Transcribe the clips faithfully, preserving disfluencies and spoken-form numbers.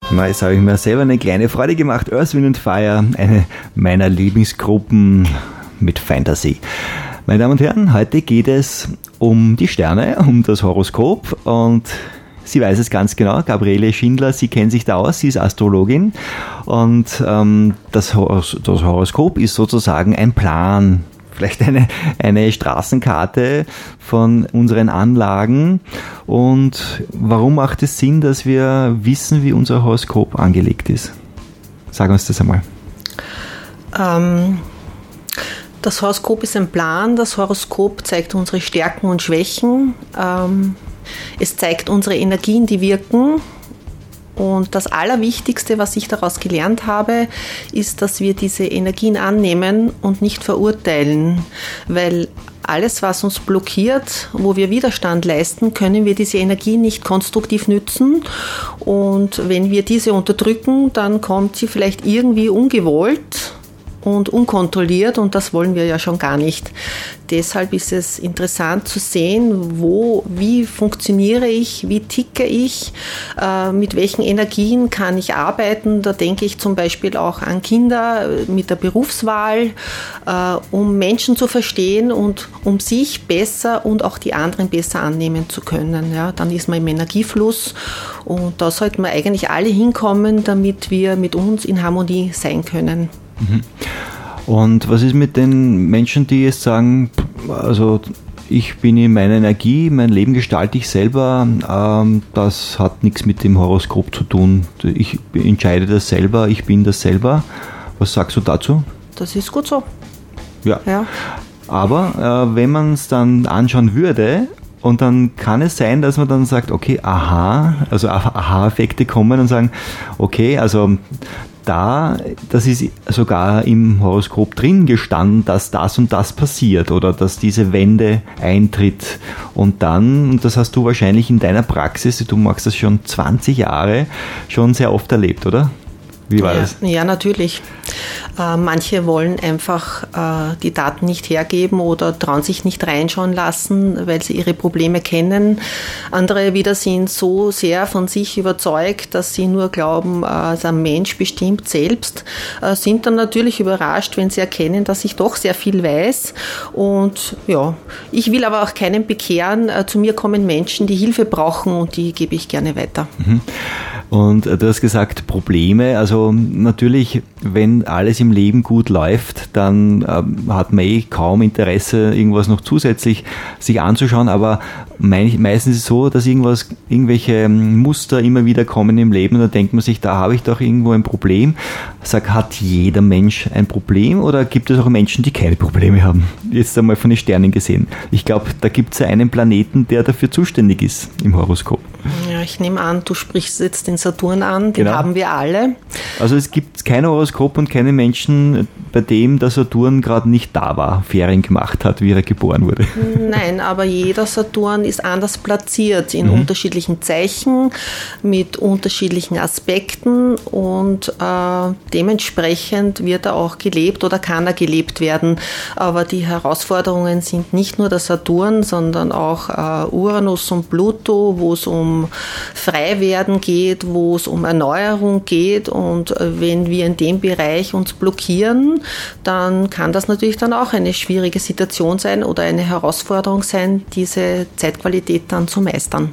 Na, jetzt habe ich mir selber eine kleine Freude gemacht. Earth, Wind and Fire, eine meiner Lieblingsgruppen mit Fantasy. Meine Damen und Herren, heute geht es um die Sterne, um das Horoskop und sie weiß es ganz genau, Gabriele Schindler, sie kennt sich da aus, sie ist Astrologin und ähm, das, Horos- das Horoskop ist sozusagen ein Plan, vielleicht eine, eine Straßenkarte von unseren Anlagen. Und warum macht es Sinn, dass wir wissen, wie unser Horoskop angelegt ist? Sag uns das einmal. Ähm, das Horoskop ist ein Plan. Das Horoskop zeigt unsere Stärken und Schwächen. Ähm, es zeigt unsere Energien, die wirken. Und das Allerwichtigste, was ich daraus gelernt habe, ist, dass wir diese Energien annehmen und nicht verurteilen, weil alles, was uns blockiert, wo wir Widerstand leisten, können wir diese Energien nicht konstruktiv nützen. Und wenn wir diese unterdrücken, dann kommt sie vielleicht irgendwie ungewollt und unkontrolliert und das wollen wir ja schon gar nicht. Deshalb ist es interessant zu sehen, wo, wie funktioniere ich, wie ticke ich, äh, mit welchen Energien kann ich arbeiten. Da denke ich zum Beispiel auch an Kinder mit der Berufswahl, äh, um Menschen zu verstehen und um sich besser und auch die anderen besser annehmen zu können. Ja, dann ist man im Energiefluss und da sollten wir eigentlich alle hinkommen, damit wir mit uns in Harmonie sein können. Und was ist mit den Menschen, die jetzt sagen, also ich bin in meiner Energie, mein Leben gestalte ich selber, ähm, das hat nichts mit dem Horoskop zu tun, ich entscheide das selber, ich bin das selber. Was sagst du dazu? Das ist gut so. Ja, ja. Aber äh, wenn man es dann anschauen würde, und dann kann es sein, dass man dann sagt, okay, aha, also Aha-Effekte kommen und sagen, okay, also da, das ist sogar im Horoskop drin gestanden, dass das und das passiert oder dass diese Wende eintritt. Und dann, und das hast du wahrscheinlich in deiner Praxis, du machst das schon zwanzig Jahre, schon sehr oft erlebt, oder? Wie war ja, das? Ja, natürlich. Äh, manche wollen einfach äh, die Daten nicht hergeben oder trauen sich nicht reinschauen lassen, weil sie ihre Probleme kennen. Andere wieder sind so sehr von sich überzeugt, dass sie nur glauben, äh, der Mensch bestimmt selbst, äh, sind dann natürlich überrascht, wenn sie erkennen, dass ich doch sehr viel weiß. Und ja, ich will aber auch keinen bekehren. Äh, zu mir kommen Menschen, die Hilfe brauchen und die gebe ich gerne weiter. Mhm. Und du hast gesagt, Probleme, also natürlich, wenn alles im Leben gut läuft, dann äh, hat man eh kaum Interesse, irgendwas noch zusätzlich sich anzuschauen, aber mein, meistens ist es so, dass irgendwas, irgendwelche Muster immer wieder kommen im Leben und da denkt man sich, da habe ich doch irgendwo ein Problem. Sag, hat jeder Mensch ein Problem oder gibt es auch Menschen, die keine Probleme haben? Jetzt einmal von den Sternen gesehen. Ich glaube, da gibt es ja einen Planeten, der dafür zuständig ist im Horoskop. Ja, ich nehme an, du sprichst jetzt den Saturn an, den genau. haben wir alle. Also es gibt kein Horoskop und keine Menschen, bei dem der Saturn gerade nicht da war, Ferien gemacht hat, wie er geboren wurde. Nein, aber jeder Saturn ist anders platziert in mhm. unterschiedlichen Zeichen, mit unterschiedlichen Aspekten und äh, dementsprechend wird er auch gelebt oder kann er gelebt werden. Aber die Herausforderungen sind nicht nur der Saturn, sondern auch äh, Uranus und Pluto, wo es um Freiwerden geht, wo es um Erneuerung geht und wenn wir in dem Bereich uns blockieren, dann kann das natürlich dann auch eine schwierige Situation sein oder eine Herausforderung sein, diese Zeitqualität dann zu meistern.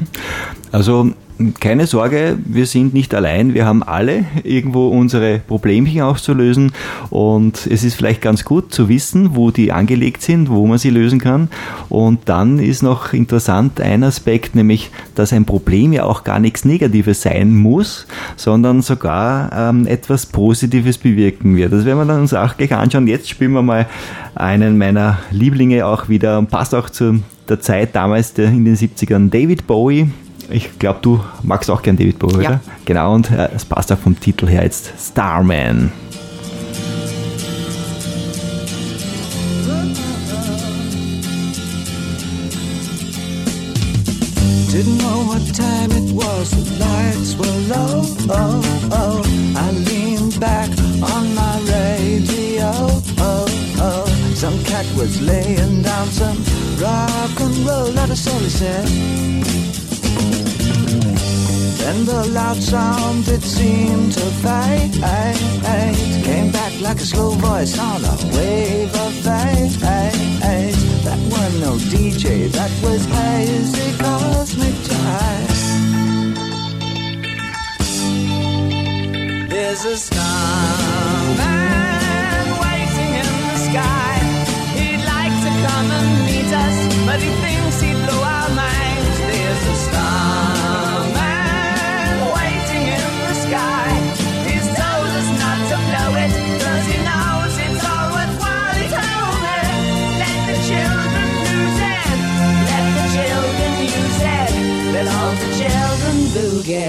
Also keine Sorge, wir sind nicht allein, wir haben alle irgendwo unsere Problemchen auszulösen und es ist vielleicht ganz gut zu wissen, wo die angelegt sind, wo man sie lösen kann und dann ist noch interessant ein Aspekt, nämlich, dass ein Problem ja auch gar nichts Negatives sein muss, sondern sogar ähm, etwas Positives bewirken wird. Das werden wir dann uns auch gleich anschauen. Jetzt spielen wir mal einen meiner Lieblinge auch wieder und passt auch zu der Zeit damals in den siebzigern, David Bowie. Ich glaube, du magst auch gern David Bowie, ja. oder? Genau, und äh, es passt auch vom Titel her jetzt Starman. Didn't know what time it was, the lights were low, oh, oh. I leaned back on my radio, oh, oh. Some cat was laying down some rock and roll, that is all he said. Then the loud sound it seemed to fade, came back like a slow voice on a wave of fate. That was no D J, that was hazy cosmic jive. There's a starman waiting in the sky. He'd like to come and meet us, but he thinks he'd blow our minds. There's a starman waiting in the sky. He's told us not to blow it, cause he knows it's all worthwhile. He told me, let the children lose it, let the children use it, let all the children boogie.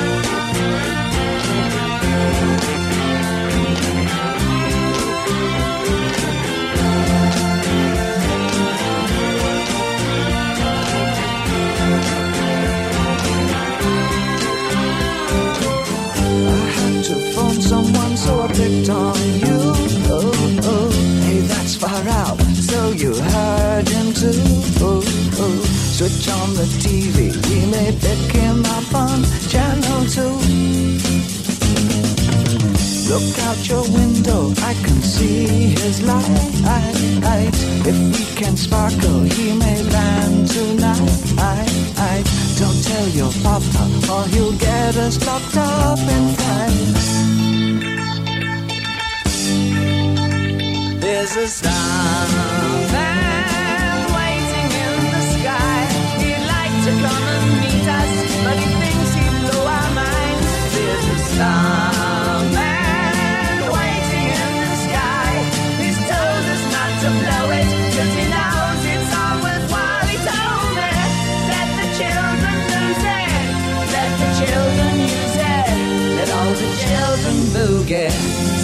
Someone, so I picked on you. Oh, oh, hey, that's far out. So you heard him too. Oh, oh, switch on the T V. We may pick him up on channel two. Look out your window, I can see his light. If we can sparkle, he may land tonight. Don't tell your papa, or he'll get us locked up in time. There's a starman waiting in the sky. He'd like to come and meet us, but he thinks he'd blow our minds. There's a starman waiting in the sky. He's told us not to blow it, cause he knows it's all worthwhile. He told me, let the children lose it, let the children use it, let all the children boogie.